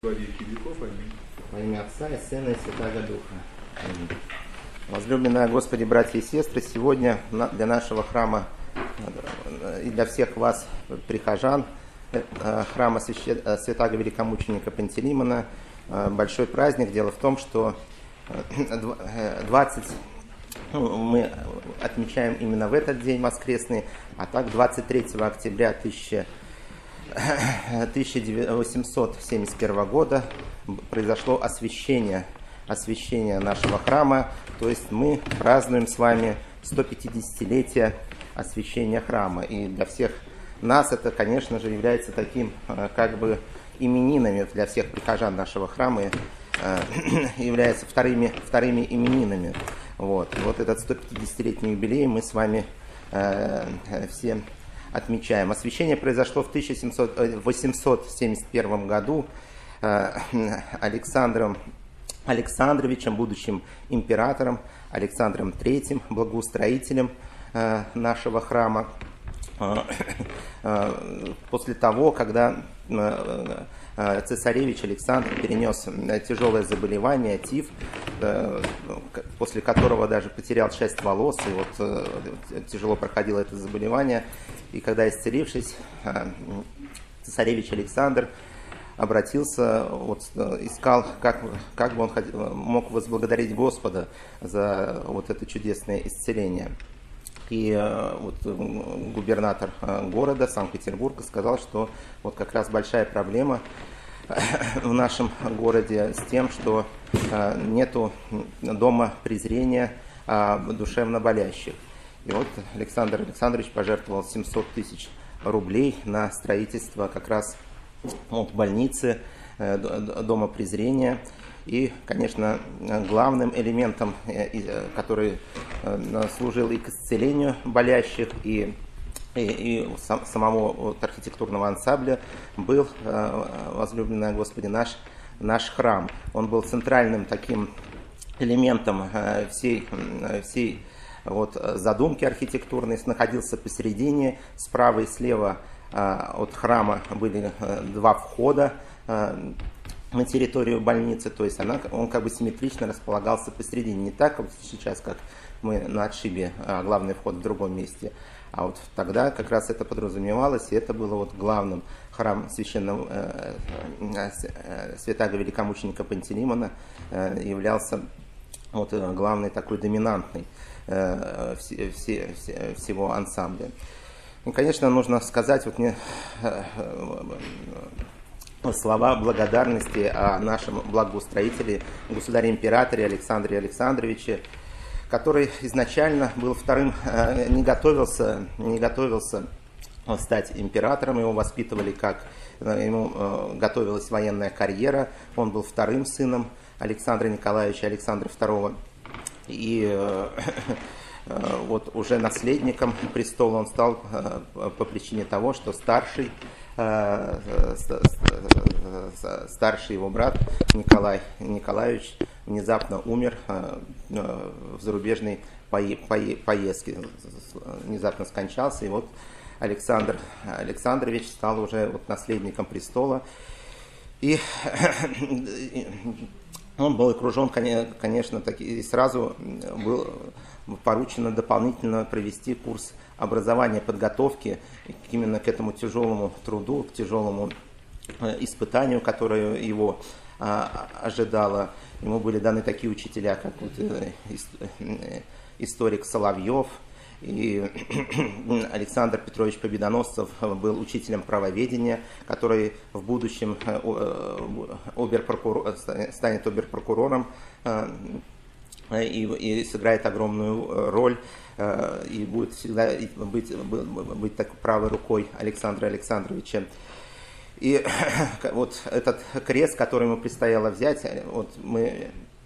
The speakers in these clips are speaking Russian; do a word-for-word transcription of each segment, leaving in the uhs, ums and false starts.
Во веки веков. Аминь. Во имя Отца и Сына и Святаго Духа. Аминь. Возлюбленные Господи, братья и сестры, сегодня для нашего храма и для всех вас, прихожан, храма Святаго Великомученика Пантелеймона, большой праздник. Дело в том, что двадцать мы отмечаем именно в этот день воскресный, а так двадцать третьего октября тысяча восемьсот семьдесят первого года произошло освящение, освящение нашего храма, то есть мы празднуем с вами сто пятидесятилетие освящения храма. И для всех нас это, конечно же, является таким как бы именинами, для всех прихожан нашего храма являются вторыми, вторыми именинами. Вот. И вот этот сто пятидесятилетний юбилей мы с вами э, все отмечаем. Освящение произошло в тысяча восемьсот семьдесят первом году э, Александром Александровичем, будущим императором Александром третьим, благоустроителем э, нашего храма. Э, э, после того, когда э, цесаревич Александр перенес тяжелое заболевание, тиф, после которого даже потерял часть волос, и вот тяжело проходило это заболевание. И когда, исцелившись, цесаревич Александр обратился, вот, искал, как, как бы он мог возблагодарить Господа за вот это чудесное исцеление. И вот губернатор города Санкт-Петербурга сказал, что вот как раз большая проблема в нашем городе с тем, что нету дома презрения душевно болящих. И вот Александр Александрович пожертвовал семьсот тысяч рублей на строительство как раз вот, больницы, дома презрения. И, конечно, главным элементом, который служил и к исцелению болящих, и, и, и самого вот архитектурного ансамбля, был, возлюбленный Господи, наш, наш храм. Он был центральным таким элементом всей, всей вот задумки архитектурной, находился посередине. Справа и слева от храма были два входа на территорию больницы, то есть она, он как бы симметрично располагался посередине, не так, как сейчас, как мы на отшибе, а главный вход в другом месте, а вот тогда как раз это подразумевалось, и это было вот главным. Храм священного э, э, Святаго Великомученика Пантелеймона э, являлся вот главной такой доминантной э, все, все, все, всего ансамбля. И, конечно, нужно сказать вот мне э, слова благодарности о нашем благоустроителе, государе-императоре Александре Александровиче, который изначально был вторым, не готовился, не готовился стать императором, его воспитывали как, ему готовилась военная карьера, он был вторым сыном Александра Николаевича, Александра второго, и вот уже наследником престола он стал по причине того, что старший старший его брат Николай Николаевич внезапно умер в зарубежной поездке, внезапно скончался, и вот Александр Александрович стал уже вот наследником престола, и он был окружен, конечно, и сразу был поручено дополнительно провести курс образования, подготовки именно к этому тяжелому труду, к тяжелому испытанию, которое его а, ожидало. Ему были даны такие учителя, как вот, историк Соловьев, и Александр Петрович Победоносцев был учителем правоведения, который в будущем оберпрокурор, станет оберпрокурором и, и сыграет огромную роль, и будет всегда быть, быть так правой рукой Александра Александровича. И вот этот крест, который ему предстояло взять, вот мы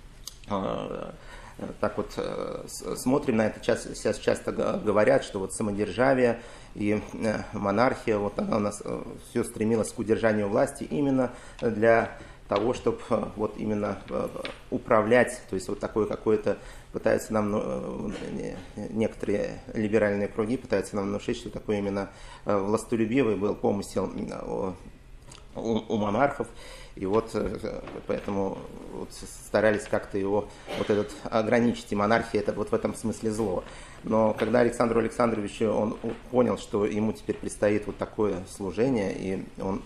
так вот смотрим на это, сейчас часто говорят, что вот самодержавие и монархия, вот она у нас все стремилась к удержанию власти именно для того, чтобы вот именно управлять, то есть вот такое какое-то, пытаются нам, некоторые либеральные круги пытаются нам внушить, что такое именно властолюбивый был помысел у, у монархов. И вот поэтому вот старались как-то его вот этот ограничить, и монархия это вот в этом смысле зло. Но когда Александру Александровичу он понял, что ему теперь предстоит вот такое служение, и он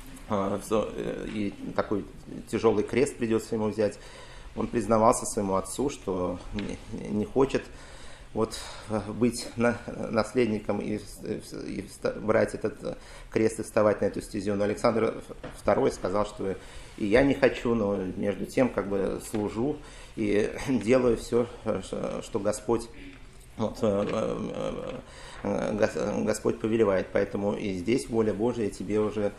и такой тяжелый крест придется ему взять, он признавался своему отцу, что не хочет вот быть наследником и, и брать этот крест и вставать на эту стезю. Но Александр второй сказал, что и я не хочу, но между тем как бы служу и делаю все, что Господь, вот, Господь повелевает. Поэтому и здесь воля Божия тебе уже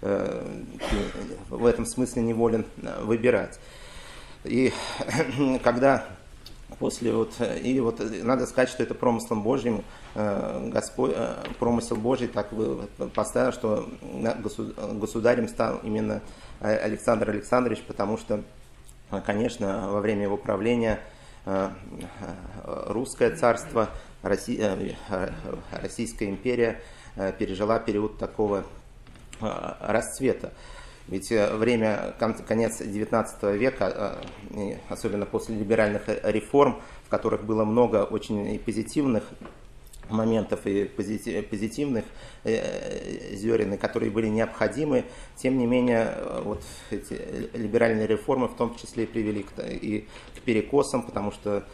в этом смысле не волен выбирать. И когда после вот, и вот надо сказать, что это промыслом Божьим, Господь, промысел Божий так поставил, что государем стал именно Александр Александрович, потому что, конечно, во время его правления русское царство, Россия, Российская империя пережила период такого расцвета. Ведь время, конец девятнадцатого века, особенно после либеральных реформ, в которых было много очень позитивных моментов и позитивных зерен, которые были необходимы, тем не менее вот эти либеральные реформы в том числе привели к, и к перекосам, потому что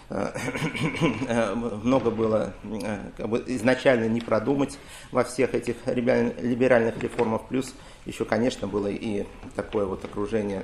много было как бы, изначально не продумать во всех этих либеральных реформах, плюс еще, конечно, было и такое вот окружение,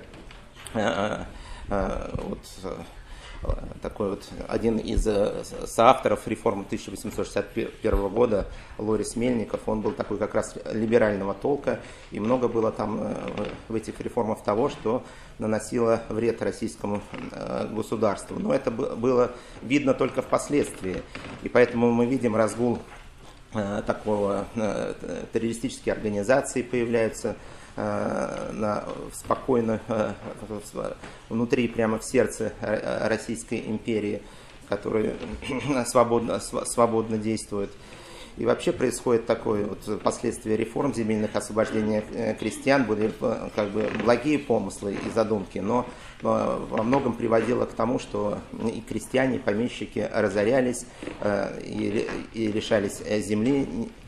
вот, такой вот один из соавторов реформы тысяча восемьсот шестьдесят первого года, Лорис Мельников, он был такой как раз либерального толка, и много было там в этих реформах того, что наносило вред российскому государству. Но это было видно только впоследствии, и поэтому мы видим разгул такого, террористические организации появляются на, спокойно внутри, прямо в сердце Российской империи, которые свободно, свободно действуют. И вообще происходит такое вот последствие реформ земельных, освобождения крестьян, были как бы благие помыслы и задумки, но во многом приводило к тому, что и крестьяне, и помещики разорялись и, и лишались земли.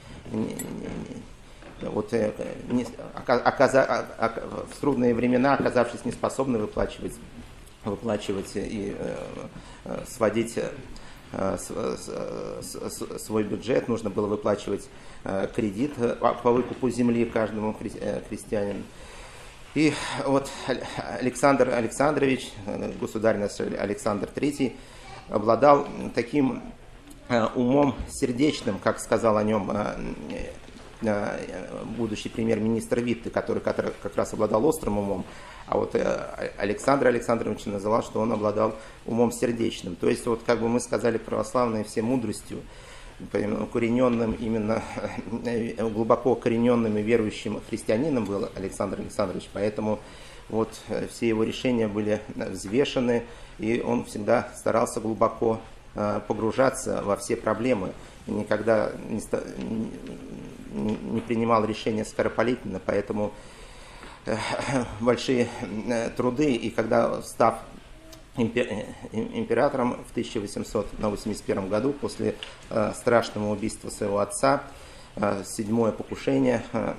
Вот, не, оказа, в трудные времена, оказавшись неспособны выплачивать, выплачивать и э, сводить э, с, с, с, свой бюджет, нужно было выплачивать э, кредит по выкупу земли каждому хри, э, крестьянину. И вот Александр Александрович, государь наш Александр третий, обладал таким э, умом сердечным, как сказал о нем э, будущий премьер-министр Витте, который, который как раз обладал острым умом, а вот Александр Александрович называл, что он обладал умом сердечным. То есть, вот как бы мы сказали, православные все мудростью, укорененным, именно глубоко укорененным и верующим христианином был Александр Александрович, поэтому вот все его решения были взвешены, и он всегда старался глубоко погружаться во все проблемы, и никогда не, не принимал решения скоропалительно, поэтому большие труды, и когда, став императором в тысяча восемьсот восемьдесят первом году, после страшного убийства своего отца, седьмое покушение,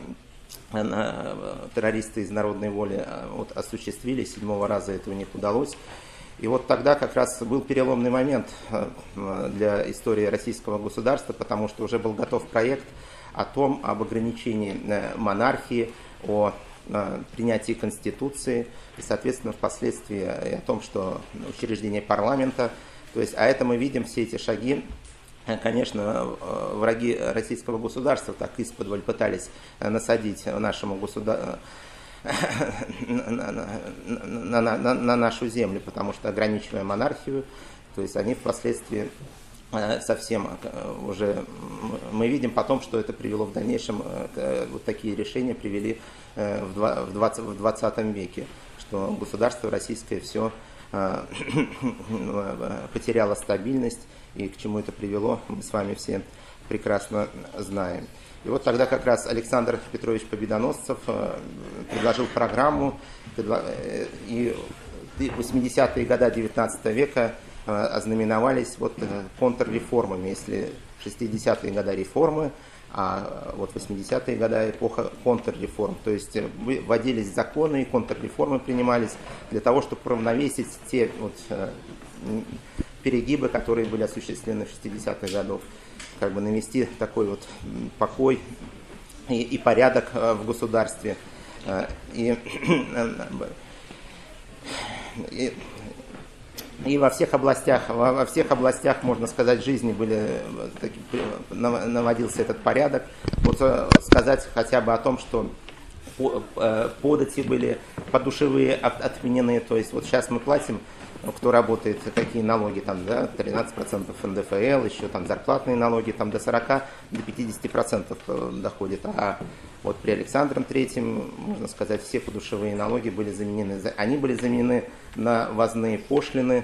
террористы из народной воли вот, осуществили, седьмого раза это у них удалось. И вот тогда как раз был переломный момент для истории российского государства, потому что уже был готов проект о том, об ограничении монархии, о принятии Конституции и, соответственно, впоследствии о том, что учреждение парламента, то есть, а это мы видим, все эти шаги, конечно, враги российского государства так исподволь пытались насадить нашему государству, На, на, на, на, на нашу землю, потому что, ограничивая монархию, то есть они впоследствии совсем уже, мы видим потом, что это привело в дальнейшем, вот такие решения привели в двадцатом веке, что государство российское все потеряло стабильность, и к чему это привело, мы с вами все прекрасно знаем. И вот тогда как раз Александр Петрович Победоносцев предложил программу, и восьмидесятые годы девятнадцатого века ознаменовались вот контрреформами. Если шестидесятые годы реформы, а вот восьмидесятые годы эпоха контрреформ. То есть вводились законы, и контрреформы принимались для того, чтобы уравновесить те вот перегибы, которые были осуществлены в шестидесятых годах, как бы навести такой вот покой и, и порядок в государстве. И, и, и во всех областях, во, во всех областях, можно сказать, жизни были, наводился этот порядок. Вот сказать хотя бы о том, что подати были подушевые отменены, то есть вот сейчас мы платим, кто работает, какие налоги там, да, тринадцать процентов эн дэ эф эл, еще там зарплатные налоги там до сорока, до пятидесяти процентов доходит. А вот при Александре Третьем, можно сказать, все подушевые налоги были заменены. Они были заменены на ввозные пошлины,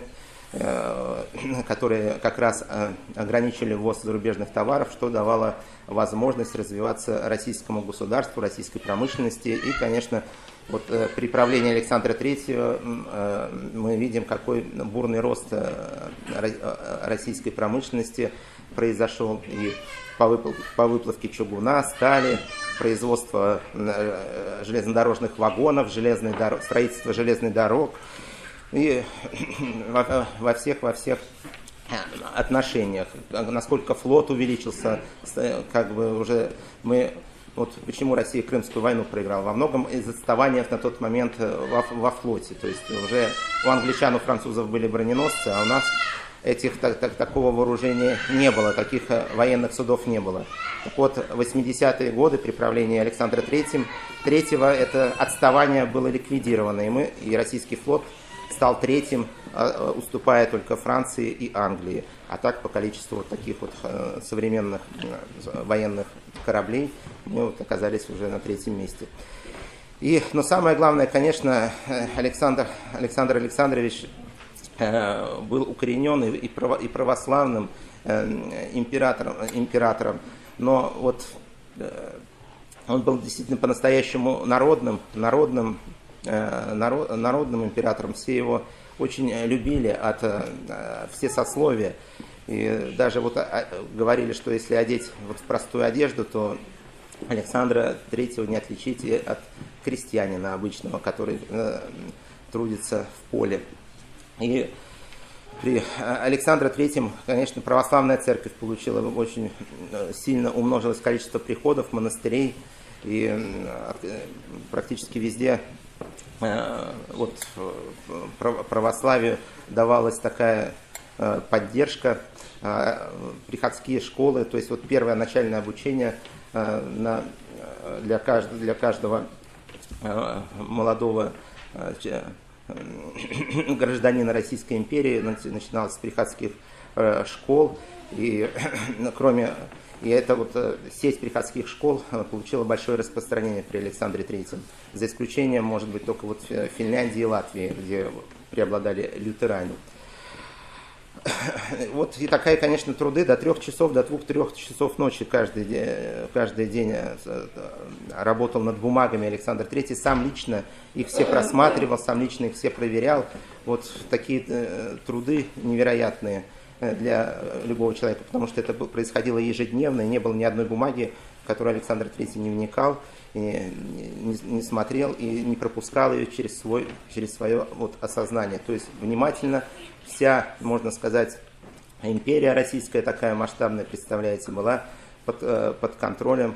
которые как раз ограничили ввоз зарубежных товаров, что давало возможность развиваться российскому государству, российской промышленности. И, конечно, вот при правлении Александра Третьего мы видим, какой бурный рост российской промышленности произошел. И по выплавке чугуна, стали, производство железнодорожных вагонов, железной дорог, строительство железных дорог. И во, во всех, во всех отношениях, насколько флот увеличился, как бы уже мы, вот почему Россия Крымскую войну проиграла, во многом из отставания на тот момент во, во флоте, то есть уже у англичан, у французов были броненосцы, а у нас этих, так, так, такого вооружения не было, таких военных судов не было. Так вот, восьмидесятые годы при правлении Александра Третьего, Третьего это отставание было ликвидировано, и мы, и российский флот стал третьим, уступая только Франции и Англии. А так по количеству вот таких вот современных военных кораблей мы вот оказались уже на третьем месте. И, но самое главное, конечно, Александр, Александр Александрович был укоренен и православным императором, императором, но вот он был действительно по-настоящему народным, народным Народ, народным императором, все его очень любили, от все сословия. И даже вот говорили, что если одеть вот в простую одежду, то Александра Третьего не отличить от крестьянина обычного, который трудится в поле. И при Александре Третьем, конечно, православная церковь получила очень сильно, умножилось количество приходов, монастырей, и практически везде вот православию давалась такая поддержка, приходские школы, то есть вот первое начальное обучение на, для, каждого, для каждого молодого гражданина Российской империи начиналось с приходских школ, и кроме И эта вот сеть приходских школ получила большое распространение при Александре Третьем. За исключением, может быть, только вот Финляндии и Латвии, где преобладали лютеране. Вот и такая, конечно, труды до трех часов, до двух-трех часов ночи каждый день, каждый день работал над бумагами Александр Третий. Сам лично их все просматривал, сам лично их все проверял. Вот такие труды невероятные для любого человека, потому что это происходило ежедневно, и не было ни одной бумаги, в которую Александр Третий не вникал, и не, не смотрел и не пропускал ее через, свой, через свое вот осознание. То есть внимательно вся, можно сказать, империя российская такая масштабная, представляете, была под, под контролем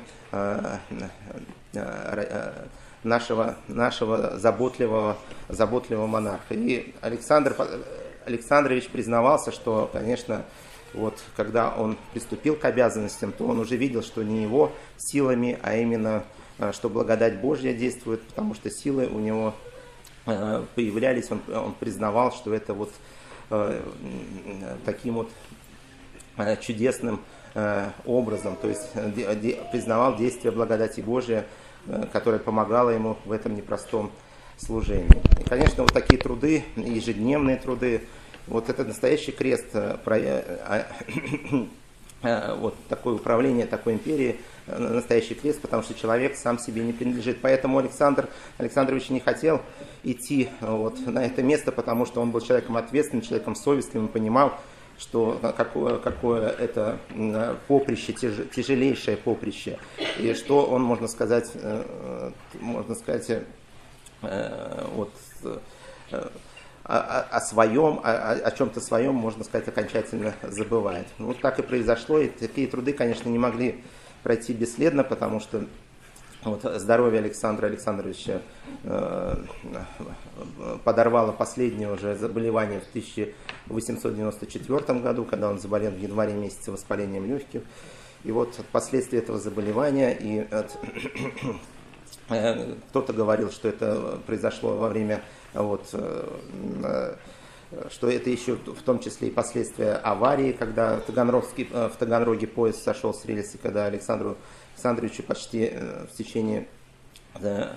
нашего, нашего заботливого, заботливого монарха. И Александр Александрович признавался, что, конечно, вот, когда он приступил к обязанностям, то он уже видел, что не его силами, а именно, что благодать Божья действует, потому что силы у него появлялись, он, он признавал, что это вот э, таким вот чудесным э, образом, то есть де, де, признавал действие благодати Божьей, э, которая помогала ему в этом непростом служении. И, конечно, вот такие труды, ежедневные труды, вот это настоящий крест вот такое управление такой империей, настоящий крест, потому что человек сам себе не принадлежит. Поэтому Александр Александрович не хотел идти вот на это место, потому что он был человеком ответственным, человеком совестливым, понимал, что какое, какое это поприще, тяж, тяжелейшее поприще, и что он, можно сказать, можно сказать, вот, О, о своем, о, о чем-то своем, можно сказать, окончательно забывает. Вот так и произошло, и такие труды, конечно, не могли пройти бесследно, потому что вот, здоровье Александра Александровича э, подорвало последнее уже заболевание в тысяча восемьсот девяносто четвёртом году, когда он заболел в январе месяце воспалением легких. И вот последствия этого заболевания, и э, кто-то говорил, что это произошло во время Вот, что это еще в том числе и последствия аварии, когда Таганрогский, в Таганроге поезд сошел с рельсы, когда Александру Александровичу почти в течение да,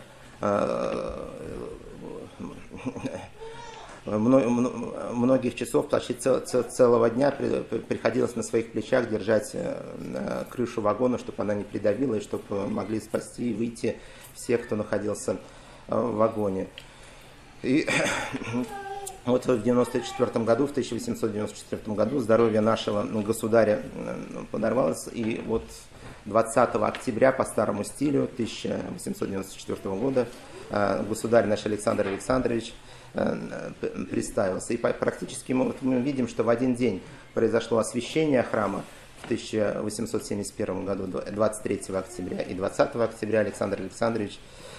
многих часов, почти цел, целого дня приходилось на своих плечах держать крышу вагона, чтобы она не придавила, и чтобы могли спасти и выйти все, кто находился в вагоне. И вот в девяносто четвёртом году, в тысяча восемьсот девяносто четвёртом году здоровье нашего государя подорвалось, и вот двадцатого октября по старому стилю тысяча восемьсот девяносто четвёртого года государь наш Александр Александрович представился. И практически мы, вот мы видим, что в один день произошло освящение храма в тысяча восемьсот семьдесят первом году, двадцать третьего октября, и двадцатого октября Александр Александрович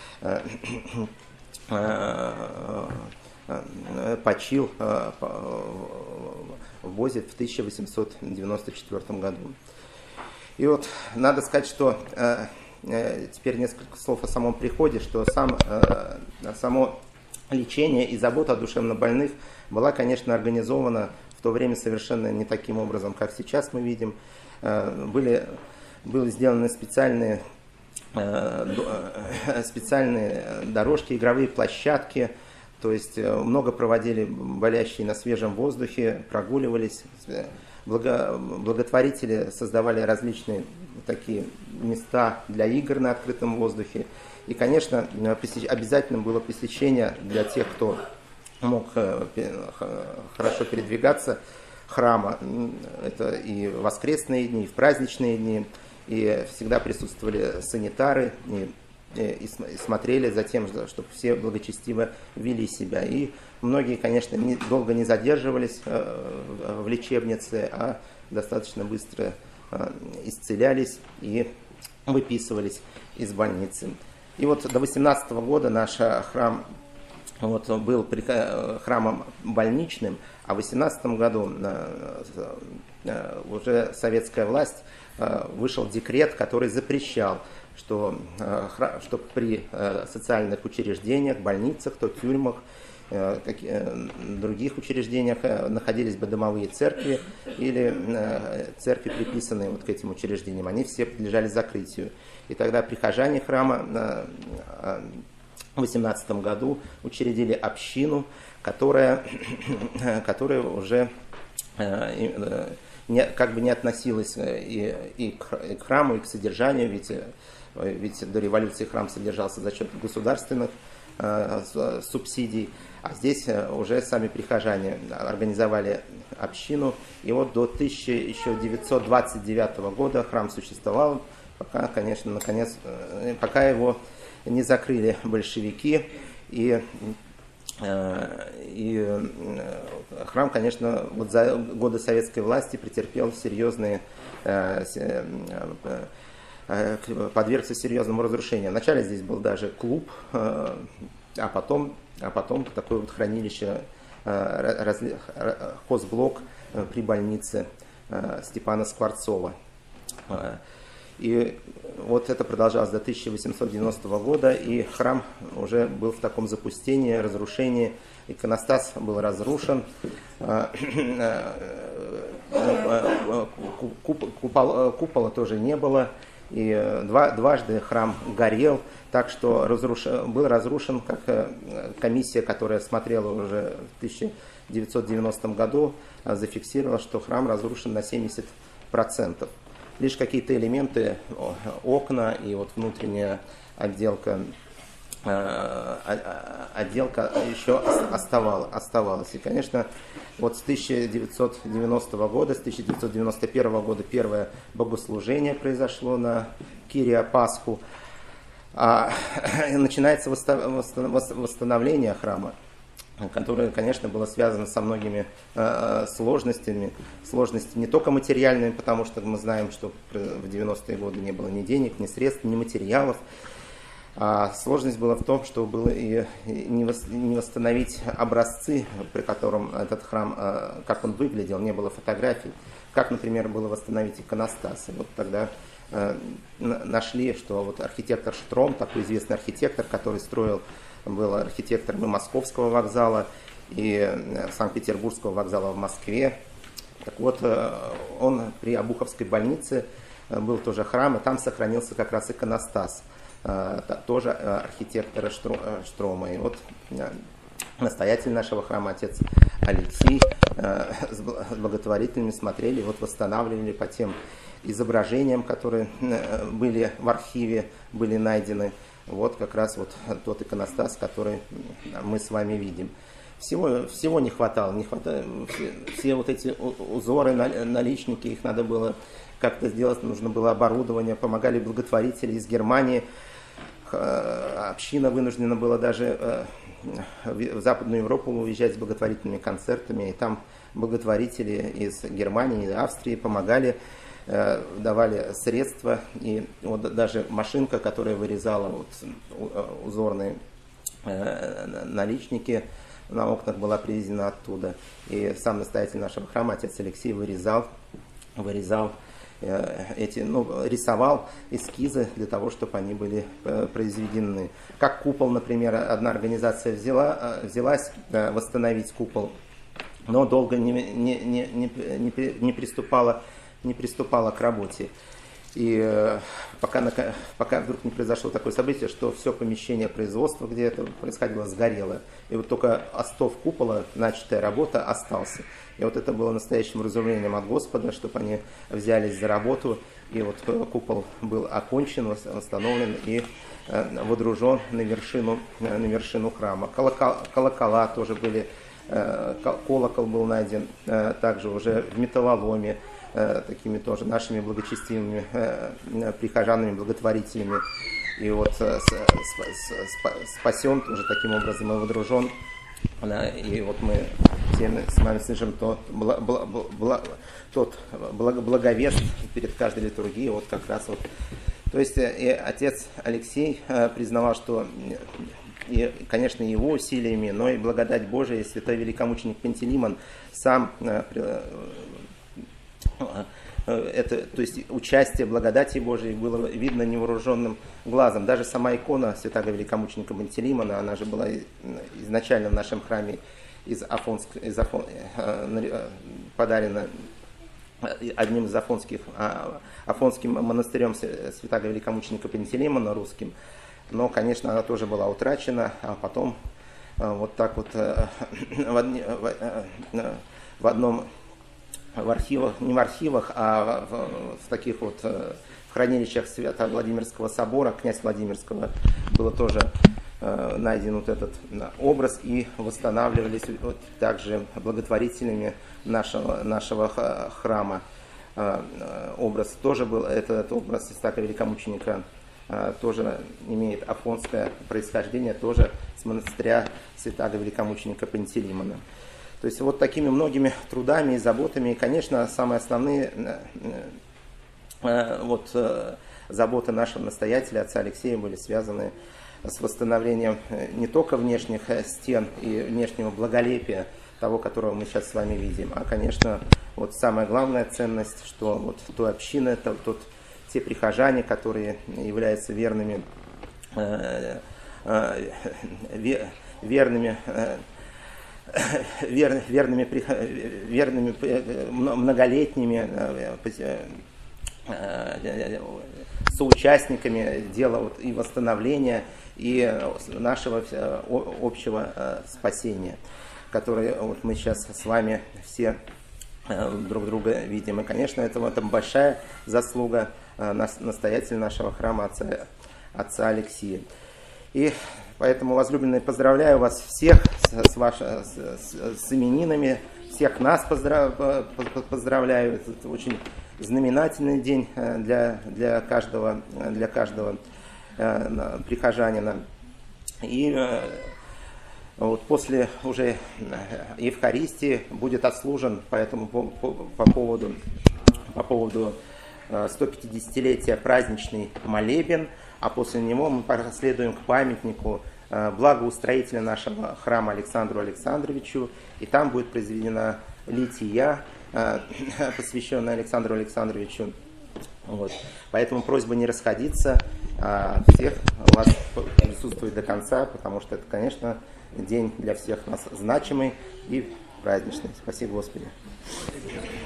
почил в Бозе в тысяча восемьсот девяносто четвёртом году. И вот надо сказать, что теперь несколько слов о самом приходе, что сам, само лечение и забота о душевнобольных была, конечно, организована в то время совершенно не таким образом, как сейчас мы видим. Были, были сделаны специальные специальные дорожки, игровые площадки, то есть много проводили болящие на свежем воздухе, прогуливались, благо, благотворители создавали различные такие места для игр на открытом воздухе. И, конечно, обязательно было посещение для тех, кто мог хорошо передвигаться, храма. Это и в воскресные дни, и в праздничные дни. И всегда присутствовали санитары и, и, и смотрели за тем, чтобы все благочестиво вели себя. И многие, конечно, не, долго не задерживались э, в лечебнице, а достаточно быстро э, исцелялись и выписывались из больницы. И вот до восемнадцатого года наш храм вот, был храмом больничным, а в восемнадцатом году э, э, уже советская власть вышел декрет, который запрещал, что, что при социальных учреждениях, больницах, то тюрьмах, других учреждениях находились бы домовые церкви или церкви, приписанные вот к этим учреждениям. Они все подлежали закрытию. И тогда прихожане храма в восемнадцатом году учредили общину, которая, которая уже Не, как бы не относилась и, и, к, и к храму, и к содержанию, ведь, ведь до революции храм содержался за счет государственных э, субсидий, а здесь уже сами прихожане организовали общину, и вот до тысяча девятьсот двадцать девятого года храм существовал, пока, конечно, наконец, пока его не закрыли большевики, и И храм, конечно, вот за годы советской власти претерпел серьезные, подвергся серьезному разрушению. Вначале здесь был даже клуб, а потом, а потом такое вот хранилище, хозблок при больнице Степана Скворцова. И вот это продолжалось до тысяча восемьсот девяностого года, и храм уже был в таком запустении, разрушении. Иконостас был разрушен, купола, купола тоже не было, и два, дважды храм горел, так что разруш... был разрушен, как комиссия, которая смотрела уже в тысяча девятьсот девяностом году, зафиксировала, что храм разрушен на семьдесят процентов. Лишь какие-то элементы, окна и вот внутренняя отделка, отделка еще оставалась. оставалась. И, конечно, вот с тысяча девятьсот девяностого года, с тысяча девятьсот девяносто первого года первое богослужение произошло на Кирия Пасху. А начинается восстановление храма, которое, конечно, было связано со многими э, сложностями. Сложности не только материальными, потому что мы знаем, что в девяностые годы не было ни денег, ни средств, ни материалов. А сложность была в том, что было и не восстановить образцы, при котором этот храм, э, как он выглядел, не было фотографий. Как, например, было восстановить иконостас. И вот тогда э, нашли, что вот архитектор Штром, такой известный архитектор, который строил, был архитектором и Московского вокзала, и Санкт-Петербургского вокзала в Москве. Так вот, он при Обуховской больнице был тоже храм, и там сохранился как раз иконостас, тоже архитектора Штрома. И вот настоятель нашего храма, отец Алексей, с благотворителями смотрели, вот восстанавливали по тем изображениям, которые были в архиве, были найдены. Вот как раз вот тот иконостас, который мы с вами видим. Всего, всего не хватало, не хватало все, все вот эти узоры, наличники, их надо было как-то сделать, нужно было оборудование, помогали благотворители из Германии. Община вынуждена была даже в Западную Европу уезжать с благотворительными концертами, и там благотворители из Германии, из Австрии помогали, давали средства, и вот даже машинка, которая вырезала вот узорные наличники на окнах, была привезена оттуда. И сам настоятель нашего храма, отец Алексей, вырезал, вырезал эти, ну, рисовал эскизы для того, чтобы они были произведены. Как купол, например, одна организация взяла, взялась восстановить купол, но долго не, не, не, не, не приступала не приступала к работе. И э, пока, пока вдруг не произошло такое событие, что все помещение производства, где это происходило, сгорело. И вот только остов купола, начатая работа, остался. И вот это было настоящим разумлением от Господа, чтобы они взялись за работу. И вот купол был окончен, восстановлен и э, водружен на вершину, на вершину храма. Колокола, колокола тоже были, э, колокол был найден э, также уже в металлоломе, такими тоже нашими благочестивыми э, прихожанами, благотворителями. И вот э, спасен тоже таким образом и водружен. И вот мы все с вами слышим тот, бла, бла, бла, тот благовест перед каждой литургией. Вот как раз вот. То есть и отец Алексей э, признавал, что и, конечно, его усилиями, но и благодать Божия, и святой великомученик Пантелеймон сам э, это, то есть участие благодати Божией было видно невооруженным глазом. Даже сама икона святого великомученика Пантелеймона, она же была изначально в нашем храме из Афонск, из Афон, подарена одним из афонских, афонским монастырем святого великомученика Пантелеймона, русским. Но, конечно, она тоже была утрачена, а потом вот так вот в, одни, в одном в архивах, не в архивах, а в, в таких вот в хранилищах Свято-Владимирского собора, князь Владимирского, было тоже э, найден вот этот образ, и восстанавливались вот также благотворителями нашего, нашего храма. Э, образ тоже был, этот образ святого великомученика э, тоже имеет афонское происхождение, тоже с монастыря святого великомученика Пантелеймона. То есть вот такими многими трудами и заботами, и, конечно, самые основные э, вот, э, заботы нашего настоятеля, отца Алексея, были связаны с восстановлением не только внешних стен и внешнего благолепия, того, которого мы сейчас с вами видим, а, конечно, вот самая главная ценность, что вот той общины, это тот, те прихожане, которые являются верными, э, э, верными э, Вер, верными, верными многолетними соучастниками дела вот и восстановления, и нашего общего спасения, которое вот мы сейчас с вами все друг друга видим. И, конечно, это, это большая заслуга настоятеля нашего храма, отца, отца Алексия. И поэтому, возлюбленные, поздравляю вас всех с, с, ваш, с, с, с именинами, всех нас поздрав, поздравляю. Это очень знаменательный день для, для каждого, для каждого э, прихожанина. И э, вот после уже Евхаристии будет отслужен по этому по, по, по поводу, по поводу сто пятидесятилетия праздничный молебен, а после него мы проследуем к памятнику благоустроителя нашего храма Александру Александровичу, и там будет произведена лития, посвященная Александру Александровичу. Вот. Поэтому просьба не расходиться, а всех вас присутствовать до конца, потому что это, конечно, день для всех нас значимый и праздничный. Спасибо, Господи.